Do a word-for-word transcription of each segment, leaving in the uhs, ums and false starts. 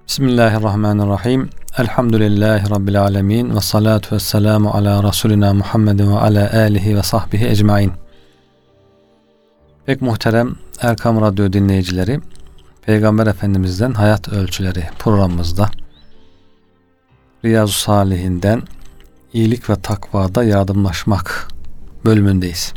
Bismillahirrahmanirrahim. Elhamdülillahi Rabbil alemin. Ve salatu ve selamu ala Resulina Muhammedin ve ala alihi ve sahbihi ecmain. Pek muhterem Erkam Radyo dinleyicileri, Peygamber Efendimiz'den Hayat Ölçüleri programımızda Riyazu Salihinden iyilik ve takvada yardımlaşmak bölümündeyiz.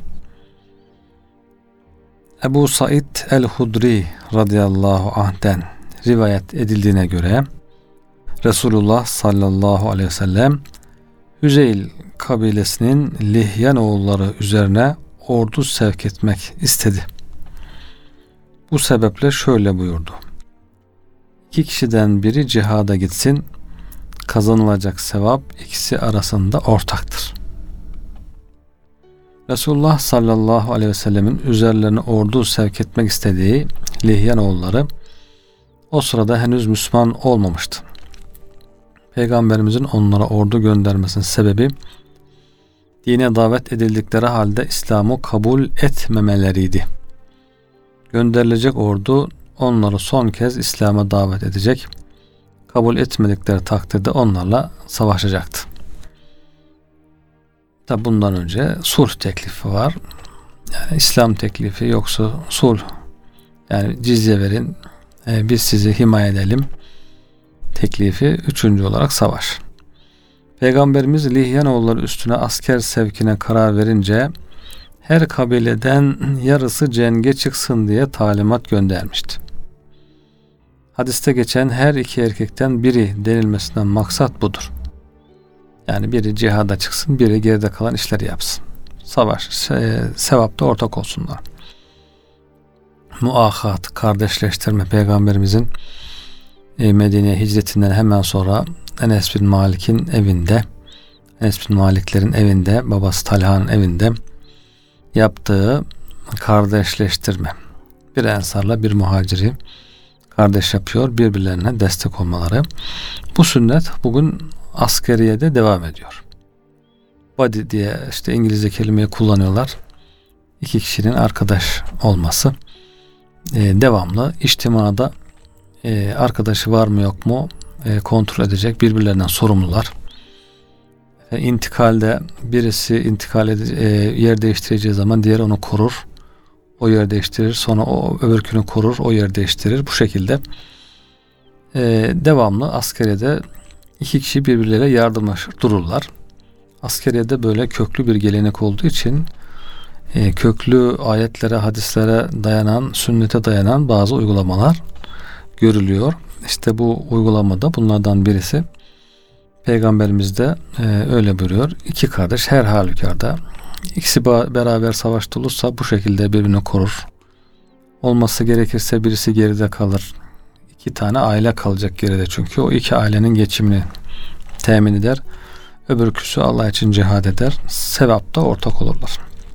Ebu Said el-Hudri radıyallahu anh'ten rivayet edildiğine göre Resulullah sallallahu aleyhi ve sellem Hüzeyl kabilesinin Lihyan oğulları üzerine ordu sevk etmek istedi. Bu sebeple şöyle buyurdu: İki kişiden biri cihada gitsin, kazanılacak sevap ikisi arasında ortaktır. Resulullah sallallahu aleyhi ve sellemin üzerlerine ordu sevk etmek istediği Lihyan oğulları o sırada henüz Müslüman olmamıştı. Peygamberimizin onlara ordu göndermesinin sebebi dine davet edildikleri halde İslam'ı kabul etmemeleriydi. Gönderilecek ordu onları son kez İslam'a davet edecek, kabul etmedikleri takdirde onlarla savaşacaktı. Tabi bundan önce sulh teklifi var. Yani İslam teklifi yoksa sulh. Yani cizye verin, e, biz sizi himaye edelim teklifi, üçüncü olarak savaş. Peygamberimiz Lihyanoğulları üstüne asker sevkine karar verince her kabileden yarısı cenge çıksın diye talimat göndermişti. Hadiste geçen her iki erkekten biri denilmesinden maksat budur. Yani biri cihada çıksın, biri geride kalan işleri yapsın. Savaş, se- sevapta ortak olsunlar. Muahat, kardeşleştirme, Peygamberimizin e, Medine'ye hicretinden hemen sonra Enes bin Malik'in evinde, Enes bin Maliklerin evinde, babası Talha'nın evinde yaptığı kardeşleştirme. Bir ensarla bir muhaciri kardeş yapıyor, birbirlerine destek olmaları. Bu sünnet bugün askeriyede devam ediyor. Buddy diye işte İngilizce kelimeyi kullanıyorlar. İki kişinin arkadaş olması. Ee, devamlı içtimada e, arkadaşı var mı yok mu e, kontrol edecek, birbirlerinden sorumlular. E, intikalde birisi intikal ede, e, yer değiştireceği zaman diğer onu korur. O yer değiştirir, sonra o öbürkünü korur, o yer değiştirir. Bu şekilde e, devamlı askeriyede iki kişi birbirleriyle yardımlaşır dururlar. Askeriyede böyle köklü bir gelenek olduğu için e, köklü ayetlere, hadislere dayanan, sünnete dayanan bazı uygulamalar görülüyor. İşte bu uygulamada bunlardan birisi Peygamberimiz de e, öyle buyuruyor. İki kardeş her halükarda ikisi beraber savaşta olursa bu şekilde birbirini korur. Olması gerekirse birisi geride kalır. İki tane aile kalacak geride, çünkü o iki ailenin geçimini temin eder. Öbürküsü Allah için cihad eder. Sevapta ortak olurlar.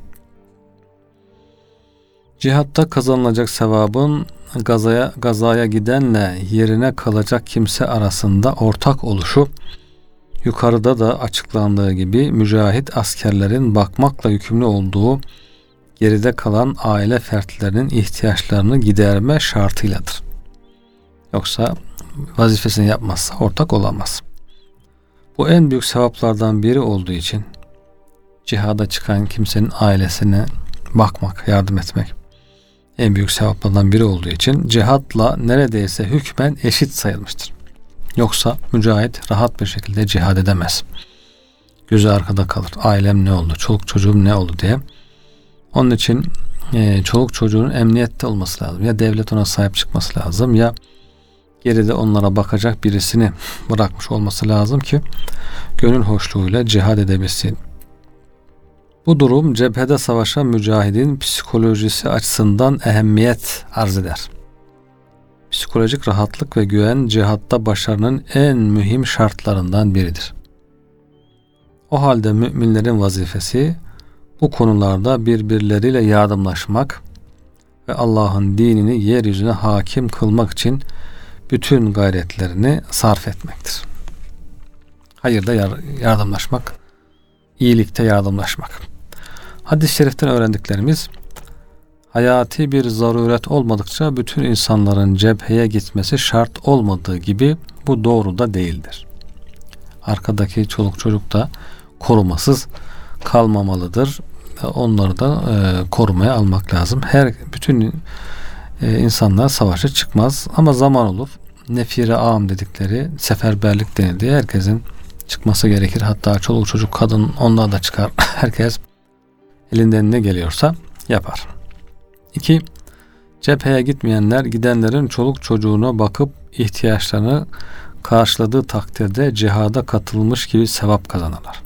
Cihatta kazanılacak sevabın gazaya, gazaya gidenle yerine kalacak kimse arasında ortak oluşu, yukarıda da açıklandığı gibi mücahit askerlerin bakmakla yükümlü olduğu geride kalan aile fertlerinin ihtiyaçlarını giderme şartıyladır. Yoksa vazifesini yapmazsa ortak olamaz. Bu en büyük sevaplardan biri olduğu için cihada çıkan kimsenin ailesine bakmak, yardım etmek en büyük sevaplardan biri olduğu için cihatla neredeyse hükmen eşit sayılmıştır. Yoksa mücahit rahat bir şekilde cihad edemez. Gözü arkada kalır. Ailem ne oldu? Çoluk çocuğum ne oldu diye. Onun için e, çoluk çocuğun emniyette olması lazım. Ya devlet ona sahip çıkması lazım, ya geride onlara bakacak birisini bırakmış olması lazım ki gönül hoşluğuyla cihad edebilsin. Bu durum cephede savaşan mücahidin psikolojisi açısından ehemmiyet arz eder. Psikolojik rahatlık ve güven cihatta başarının en mühim şartlarından biridir. O halde müminlerin vazifesi bu konularda birbirleriyle yardımlaşmak ve Allah'ın dinini yeryüzüne hakim kılmak için bütün gayretlerini sarf etmektir. Hayırda yardımlaşmak, iyilikte yardımlaşmak. Hadis-i şeriften öğrendiklerimiz: hayati bir zaruret olmadıkça bütün insanların cepheye gitmesi şart olmadığı gibi bu doğru da değildir. Arkadaki çoluk çocuk da korumasız kalmamalıdır. Onları da e, korumaya almak lazım. Her bütün e, insanlar savaşa çıkmaz ama zaman olur. Nefire am dedikleri, seferberlik denildiği herkesin çıkması gerekir. Hatta çoluk çocuk, kadın, onlar da çıkar. Herkes elinden ne geliyorsa yapar. İki, cepheye gitmeyenler gidenlerin çoluk çocuğuna bakıp ihtiyaçlarını karşıladığı takdirde cihada katılmış gibi sevap kazanırlar.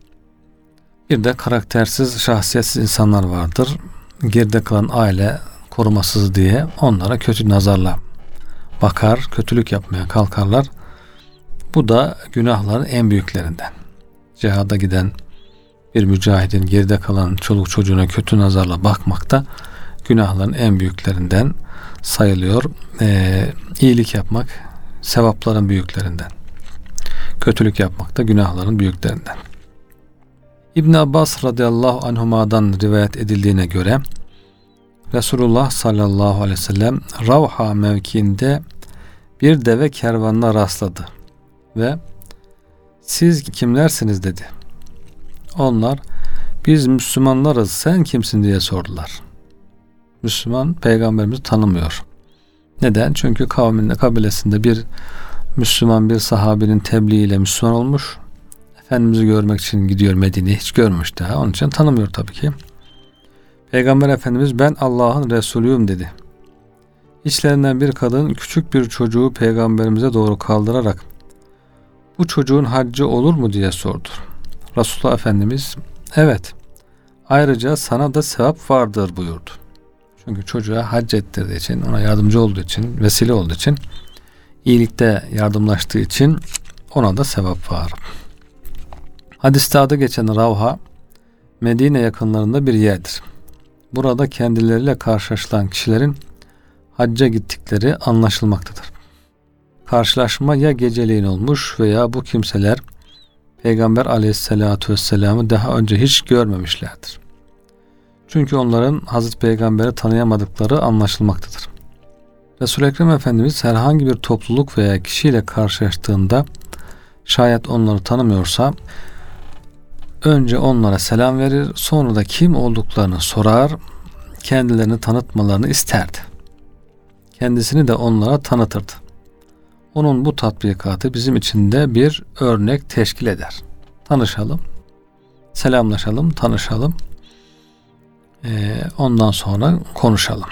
Bir de karaktersiz, şahsiyetsiz insanlar vardır. Geride kalan aile korumasız diye onlara kötü nazarla bakar, kötülük yapmaya kalkarlar. Bu da günahların en büyüklerinden. Cihada giden bir mücahidin geride kalan çoluk çocuğuna kötü nazarla bakmak da günahların en büyüklerinden sayılıyor. Ee, iyilik yapmak sevapların büyüklerinden. Kötülük yapmak da günahların büyüklerinden. İbn Abbas radıyallahu anhuma'dan rivayet edildiğine göre Resulullah sallallahu aleyhi ve sellem Ravha mevkiinde bir deve kervanına rastladı ve "Siz kimlersiniz?" dedi. Onlar "Biz Müslümanlarız, sen kimsin?" diye sordular. Müslüman peygamberimizi tanımıyor. Neden? Çünkü kavminde, kabilesinde bir Müslüman bir sahabinin tebliğiyle Müslüman olmuş. Efendimiz'i görmek için gidiyor Medine'ye. Hiç görmüş daha. Onun için tanımıyor tabii ki. Peygamber Efendimiz "Ben Allah'ın Resulüyüm" dedi. İçlerinden bir kadın küçük bir çocuğu peygamberimize doğru kaldırarak "Bu çocuğun haccı olur mu?" diye sordu. Resulullah Efendimiz "Evet. Ayrıca sana da sevap vardır" buyurdu. Çünkü çocuğa hac ettirdiği için, ona yardımcı olduğu için, vesile olduğu için, iyilikte yardımlaştığı için ona da sevap var. Hadiste adı geçen Ravha, Medine yakınlarında bir yerdir. Burada kendileriyle karşılaşılan kişilerin hacca gittikleri anlaşılmaktadır. Karşılaşma ya geceleyin olmuş veya bu kimseler Peygamber Aleyhisselatü Vesselam'ı daha önce hiç görmemişlerdir. Çünkü onların Hazreti Peygamber'i tanıyamadıkları anlaşılmaktadır. Resul-i Ekrem Efendimiz herhangi bir topluluk veya kişiyle karşılaştığında şayet onları tanımıyorsa önce onlara selam verir, sonra da kim olduklarını sorar, kendilerini tanıtmalarını isterdi. Kendisini de onlara tanıtırdı. Onun bu tatbikatı bizim için de bir örnek teşkil eder. Tanışalım, selamlaşalım, tanışalım, ee, ondan sonra konuşalım.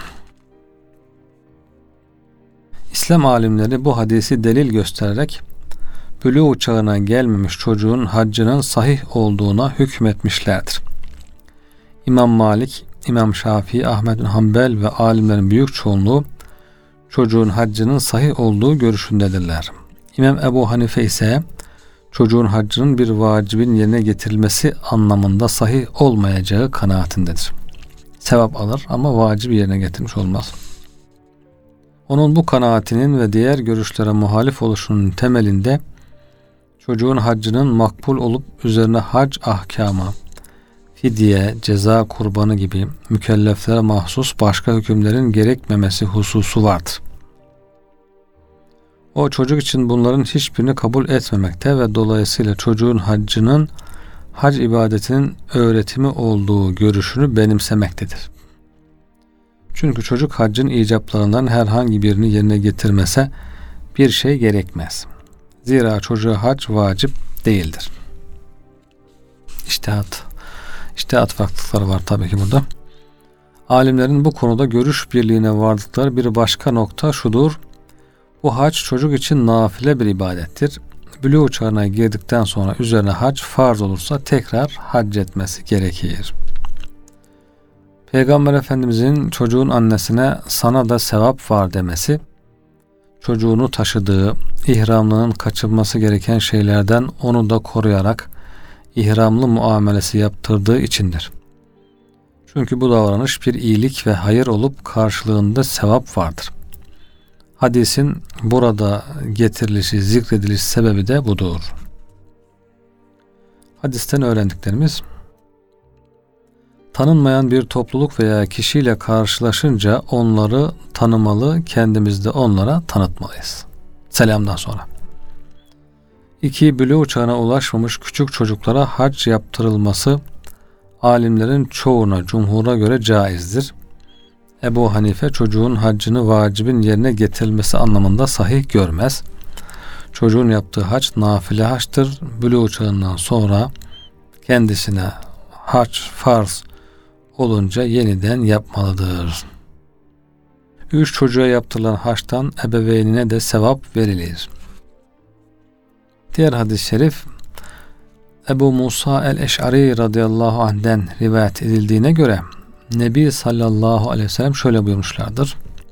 İslam alimleri bu hadisi delil göstererek buluğ çağına gelmemiş çocuğun haccının sahih olduğuna hükmetmişlerdir. İmam Malik, İmam Şafii, Ahmed bin Hanbel ve alimlerin büyük çoğunluğu çocuğun haccının sahih olduğu görüşündedirler. İmam Ebu Hanife ise çocuğun haccının bir vacibin yerine getirilmesi anlamında sahih olmayacağı kanaatindedir. Sevap alır ama vacibi yerine getirmiş olmaz. Onun bu kanaatinin ve diğer görüşlere muhalif oluşunun temelinde çocuğun haccının makbul olup üzerine hac ahkamı, fidye, ceza kurbanı gibi mükelleflere mahsus başka hükümlerin gerekmemesi hususu vardır. O çocuk için bunların hiçbirini kabul etmemekte ve dolayısıyla çocuğun haccının hac ibadetinin öğretimi olduğu görüşünü benimsemektedir. Çünkü çocuk haccın icaplarından herhangi birini yerine getirmese bir şey gerekmez. Zira çocuğa hac vacip değildir. İçtihat. İçtihat farklılıkları var tabii ki burada. Alimlerin bu konuda görüş birliğine vardıkları bir başka nokta şudur. Bu hac çocuk için nafile bir ibadettir. Buluğ çağına girdikten sonra üzerine hac farz olursa tekrar hac etmesi gerekir. Peygamber Efendimizin çocuğun annesine "sana da sevap var" demesi, çocuğunu taşıdığı, ihramlının kaçınması gereken şeylerden onu da koruyarak ihramlı muamelesi yaptırdığı içindir. Çünkü bu davranış bir iyilik ve hayır olup karşılığında sevap vardır. Hadisin burada getirilişi, zikrediliş sebebi de budur. Hadisten öğrendiklerimiz: Tanınmayan bir topluluk veya kişiyle karşılaşınca onları tanımalı, kendimiz de onlara tanıtmalıyız. Selamdan sonra. İki, buluğ çağına ulaşmamış küçük çocuklara hac yaptırılması alimlerin çoğuna, cumhura göre caizdir. Ebu Hanife çocuğun haccını vacibin yerine getirilmesi anlamında sahih görmez. Çocuğun yaptığı hac nafile haçtır. Buluğ çağından sonra kendisine hac farz olunca yeniden yapmalıdır. Üç, çocuğa yaptırılan haçtan ebeveynine de sevap verilir. Diğer hadis-i şerif Ebu Musa el-Eş'ari radıyallahu anh'den rivayet edildiğine göre Nebi sallallahu aleyhi ve sellem şöyle buyurmuşlardır.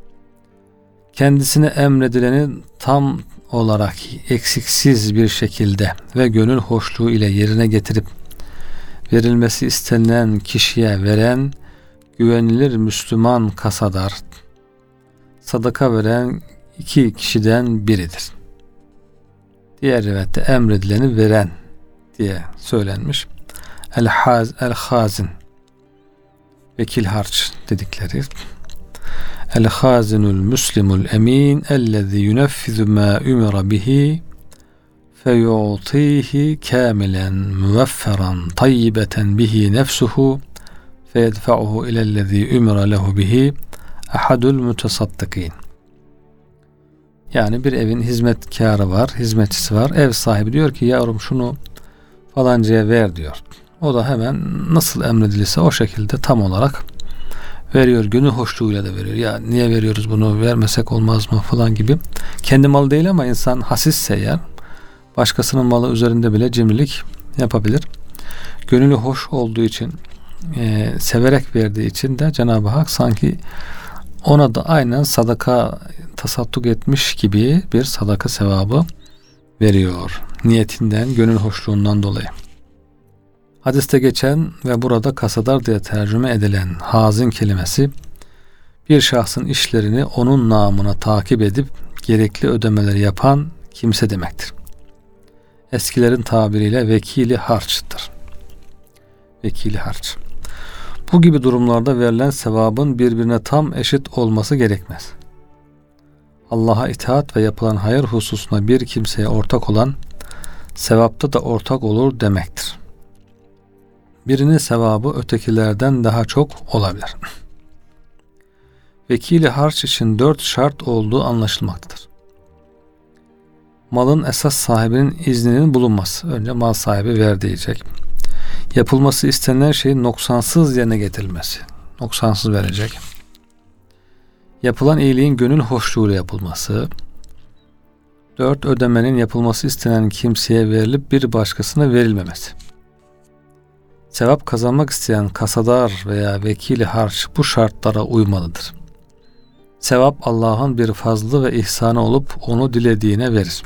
Kendisine emredileni tam olarak eksiksiz bir şekilde ve gönül hoşluğu ile yerine getirip verilmesi istenilen kişiye veren güvenilir Müslüman kasadar, sadaka veren iki kişiden biridir. Diğer rivayette emredileni veren diye söylenmiş. El-Haz, el-Hazin, vekil harç dedikleri. El-Hazinul Müslimul Emin ellezî yuneffizu mâ umira bihi feyu'tihi kâmilen müvefferan tayyibeten bihi nefsuhu feyedfa'uhu ilellezî umira lehu bihi ahadul mütesaddikîn. Yani bir evin hizmetkarı var, hizmetçisi var. Ev sahibi diyor ki yavrum şunu falancaya ver diyor. O da hemen nasıl emredilirse o şekilde tam olarak veriyor. Gönül hoşluğuyla da veriyor. Ya niye veriyoruz bunu, vermesek olmaz mı falan gibi. Kendi malı değil ama insan hasisse eğer başkasının malı üzerinde bile cimrilik yapabilir. Gönülü hoş olduğu için, e, severek verdiği için de Cenab-ı Hak sanki ona da aynen sadaka tasadduk etmiş gibi bir sadaka sevabı veriyor. Niyetinden, gönül hoşluğundan dolayı. Hadiste geçen ve burada kasadar diye tercüme edilen hazin kelimesi bir şahsın işlerini onun namına takip edip gerekli ödemeleri yapan kimse demektir. Eskilerin tabiriyle vekili harçtır. Vekili harç. Bu gibi durumlarda verilen sevabın birbirine tam eşit olması gerekmez. Allah'a itaat ve yapılan hayır hususuna bir kimseye ortak olan sevapta da ortak olur demektir. Birinin sevabı ötekilerden daha çok olabilir. Vekili harç için dört şart olduğu anlaşılmaktadır. Malın esas sahibinin izninin bulunması. Önce mal sahibi ver diyecek. Yapılması istenilen şeyin noksansız yerine getirilmesi. Noksansız verecek. Yapılan iyiliğin gönül hoşluğuyla yapılması. Dört, ödemenin yapılması istenen kimseye verilip bir başkasına verilmemesi. Sevap kazanmak isteyen kasadar veya vekili harç bu şartlara uymalıdır. Sevap Allah'ın bir fazlı ve ihsanı olup onu dilediğine verir.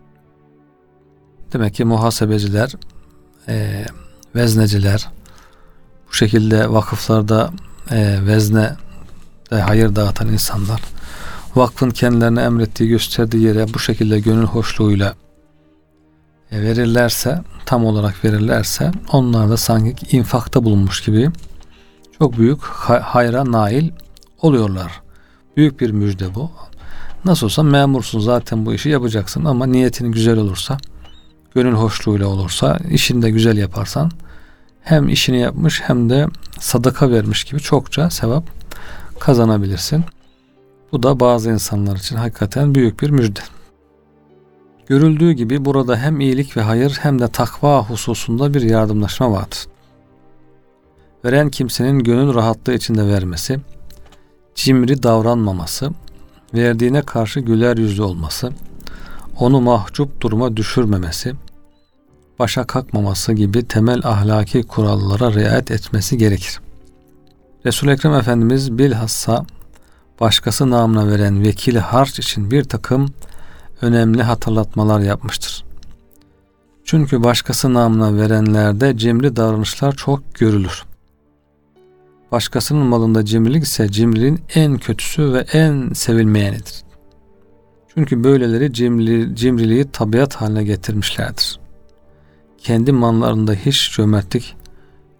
Demek ki muhasebeciler, e, vezneciler, bu şekilde vakıflarda e, vezne de hayır dağıtan insanlar, vakfın kendilerine emrettiği, gösterdiği yere bu şekilde gönül hoşluğuyla e, verirlerse, tam olarak verirlerse, onlar da sanki infakta bulunmuş gibi çok büyük hayra nail oluyorlar. Büyük bir müjde bu. Nasıl olsa memursun, zaten bu işi yapacaksın ama niyetin güzel olursa, gönül hoşluğuyla olursa, işini de güzel yaparsan hem işini yapmış hem de sadaka vermiş gibi çokça sevap kazanabilirsin. Bu da bazı insanlar için hakikaten büyük bir müjde. Görüldüğü gibi burada hem iyilik ve hayır hem de takva hususunda bir yardımlaşma vardır. Veren kimsenin gönül rahatlığı içinde vermesi, cimri davranmaması, verdiğine karşı güler yüzlü olması, onu mahcup duruma düşürmemesi, başa kalkmaması gibi temel ahlaki kurallara riayet etmesi gerekir. Resul-i Ekrem Efendimiz bilhassa başkası namına veren vekili harç için bir takım önemli hatırlatmalar yapmıştır. Çünkü başkası namına verenlerde cimri davranışlar çok görülür. Başkasının malında cimrilik ise cimriliğin en kötüsü ve en sevilmeyenidir. Çünkü böyleleri cimri, cimriliği tabiat haline getirmişlerdir. Kendi mallarında hiç cömertlik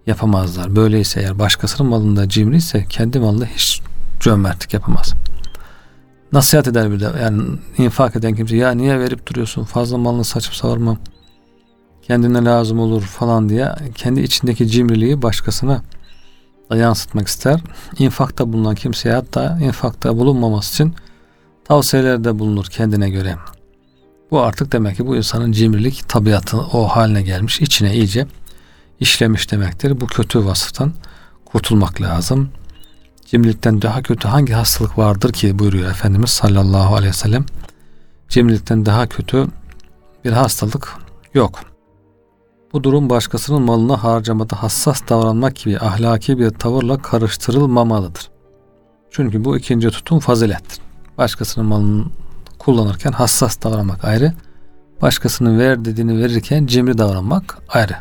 yapamazlar. Böyleyse eğer başkasının malında cimri ise kendi malında hiç cömertlik yapamaz. Nasihat eder bir de, yani infak eden kimse, ya niye verip duruyorsun, fazla malını saçıp savurma, kendine lazım olur falan diye kendi içindeki cimriliği başkasına da yansıtmak ister. İnfakta bulunan kimseye hatta infakta bulunmaması için tavsiyelerde bulunur kendine göre. Bu artık demek ki bu insanın cimrilik tabiatı o haline gelmiş, içine iyice işlemiş demektir. Bu kötü vasıftan kurtulmak lazım. Cimrilikten daha kötü hangi hastalık vardır ki buyuruyor Efendimiz sallallahu aleyhi ve sellem. Cimrilikten daha kötü bir hastalık yok. Bu durum başkasının malını harcamada hassas davranmak gibi ahlaki bir tavırla karıştırılmamalıdır. Çünkü bu ikinci tutum fazilettir. Başkasının malını kullanırken hassas davranmak ayrı, başkasının ver dediğini verirken cimri davranmak ayrı.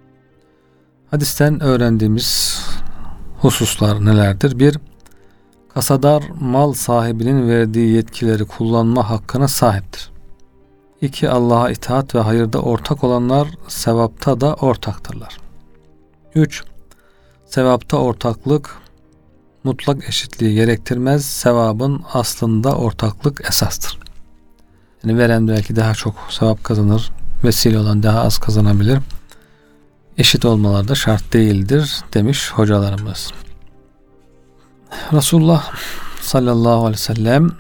Hadisten öğrendiğimiz hususlar nelerdir? Bir, kasadar mal sahibinin verdiği yetkileri kullanma hakkına sahiptir. İki, Allah'a itaat ve hayırda ortak olanlar sevapta da ortaktırlar. Üç, sevapta ortaklık mutlak eşitliği gerektirmez. Sevabın aslında ortaklık esastır. Yani veren belki daha çok sevap kazanır, vesile olan daha az kazanabilir. Eşit olmaları da şart değildir demiş hocalarımız. Resulullah sallallahu aleyhi ve sellem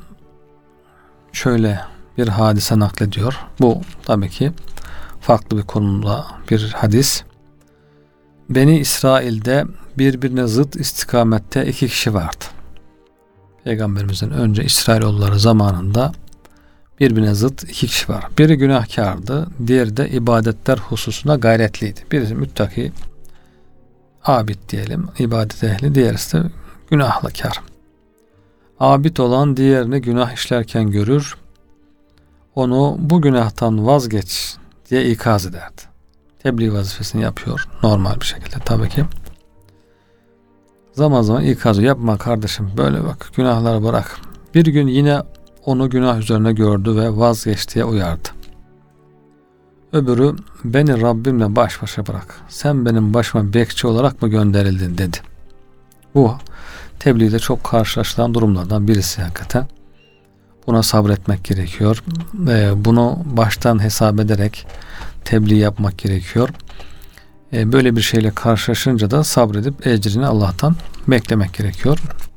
şöyle bir hadise naklediyor. Bu tabii ki farklı bir konumda bir hadis. Beni İsrail'de birbirine zıt istikamette iki kişi vardı. Peygamberimizin önce İsrailoğulları zamanında birbirine zıt iki kişi var. Biri günahkardı, diğeri de ibadetler hususunda gayretliydi. Birisi müttaki, abid diyelim, ibadet ehli, diğerisi de günahkar. Abid olan diğerini günah işlerken görür, onu bu günahtan vazgeç diye ikaz ederdi. Tebliğ vazifesini yapıyor normal bir şekilde tabii ki. Zaman zaman ikazı yapma kardeşim, böyle bak, günahları bırak. Bir gün yine onu günah üzerine gördü ve vazgeç diye uyardı. Öbürü, beni Rabbimle baş başa bırak, sen benim başıma bekçi olarak mı gönderildin dedi. Bu tebliğde çok karşılaşılan durumlardan birisi hakikaten. Buna sabretmek gerekiyor. Bunu baştan hesap ederek tebliğ yapmak gerekiyor. Böyle bir şeyle karşılaşınca da sabredip ecrini Allah'tan beklemek gerekiyor.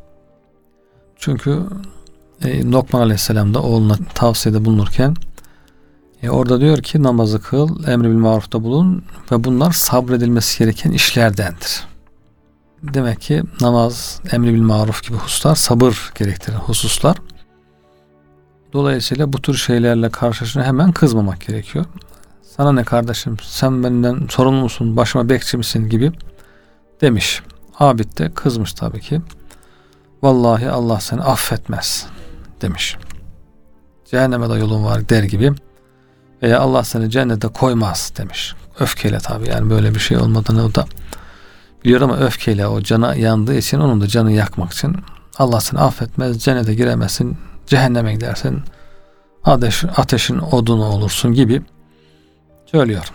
Çünkü Lokman Aleyhisselam da oğluna tavsiyede bulunurken orada diyor ki namazı kıl, emri bil marufta bulun ve bunlar sabredilmesi gereken işlerdendir. Demek ki namaz, emri bil maruf gibi hususlar sabır gerektiren hususlar. Dolayısıyla bu tür şeylerle karşılaşınca hemen kızmamak gerekiyor. Sana ne kardeşim, sen benden sorumlu musun, başıma bekçi misin gibi demiş. Abid de kızmış tabii ki. Vallahi Allah seni affetmez demiş. Cehenneme de yolun var der gibi. Veya Allah seni cennete koymaz demiş. Öfkeyle tabii, yani böyle bir şey olmadığını o da biliyor ama öfkeyle o cana yandığı için onun da canı yakmak için Allah seni affetmez, cennete giremezsin, cehenneme gidersin, ateş, ateşin odunu olursun gibi söylüyor.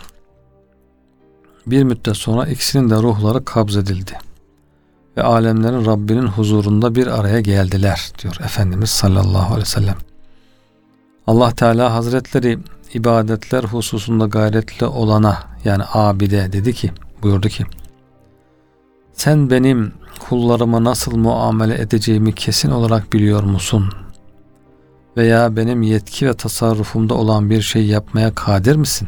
Bir müddet sonra ikisinin de ruhları kabzedildi ve alemlerin Rabbinin huzurunda bir araya geldiler diyor Efendimiz sallallahu aleyhi ve sellem. Allah Teala Hazretleri ibadetler hususunda gayretli olana, yani abide dedi ki, buyurdu ki, sen benim kullarıma nasıl muamele edeceğimi kesin olarak biliyor musun? Veya benim yetki ve tasarrufumda olan bir şey yapmaya kadir misin?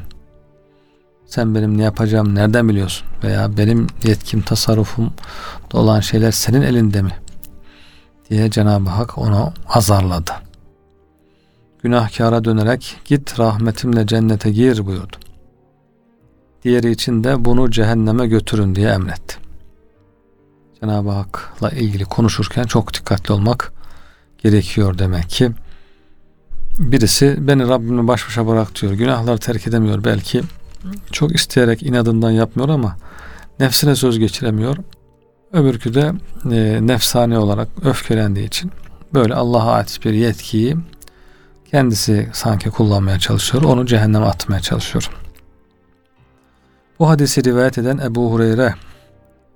Sen benim ne yapacağımı nereden biliyorsun? Veya benim yetkim, tasarrufumda olan şeyler senin elinde mi? Diye Cenab-ı Hak onu azarladı. Günahkara dönerek git rahmetimle cennete gir buyurdu. Diğeri için de bunu cehenneme götürün diye emretti. Cenab-ı Hak'la ilgili konuşurken çok dikkatli olmak gerekiyor demek ki. Birisi beni Rabbimle baş başa bırak diyor. Günahları terk edemiyor. Belki çok isteyerek inadından yapmıyor ama nefsine söz geçiremiyor. Öbürkü de e, nefsani olarak öfkelendiği için böyle Allah'a ait bir yetkiyi kendisi sanki kullanmaya çalışıyor. Onu cehenneme atmaya çalışıyor. Bu hadisi rivayet eden Ebu Hureyre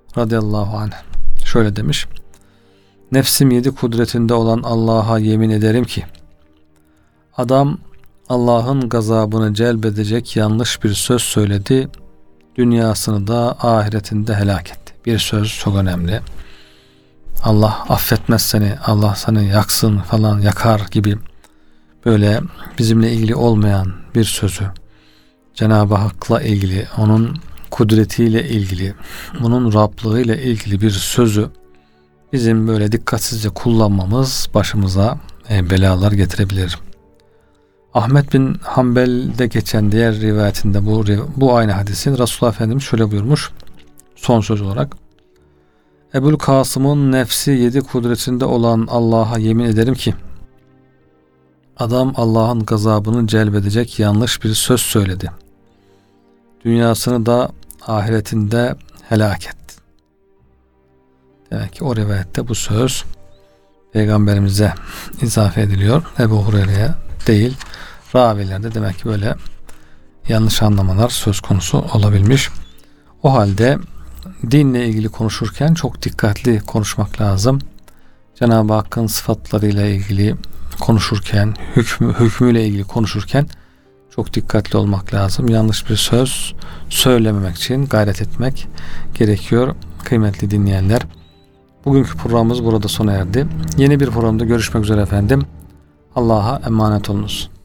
radıyallahu anh şöyle demiş: nefsim yedi kudretinde olan Allah'a yemin ederim ki adam Allah'ın gazabını celbedecek yanlış bir söz söyledi, dünyasını da ahiretinde helak etti. Bir söz çok önemli. Allah affetmez seni, Allah seni yaksın falan, yakar gibi böyle bizimle ilgili olmayan bir sözü, Cenab-ı Hak'la ilgili, onun kudretiyle ilgili, onun Rablığıyla ilgili bir sözü bizim böyle dikkatsizce kullanmamız başımıza e, belalar getirebilir. Ahmet bin Hanbel'de geçen diğer rivayetinde bu, bu aynı hadisin Resulullah Efendimiz şöyle buyurmuş son söz olarak: Ebul Kasım'ın nefsi yedi kudretinde olan Allah'a yemin ederim ki adam Allah'ın gazabını celbedecek yanlış bir söz söyledi, dünyasını da ahiretinde helak etti. Demek ki o rivayette bu söz Peygamberimize izafe ediliyor, Ebu Hureyre'ye değil. Ravilerde demek ki böyle yanlış anlamalar söz konusu olabilmiş. O halde dinle ilgili konuşurken çok dikkatli konuşmak lazım. Cenab-ı Hakk'ın sıfatlarıyla ilgili konuşurken, hükmü, hükmüyle ilgili konuşurken çok dikkatli olmak lazım. Yanlış bir söz söylememek için gayret etmek gerekiyor kıymetli dinleyenler. Bugünkü programımız burada sona erdi. Yeni bir programda görüşmek üzere efendim. Allah'a emanet olunuz.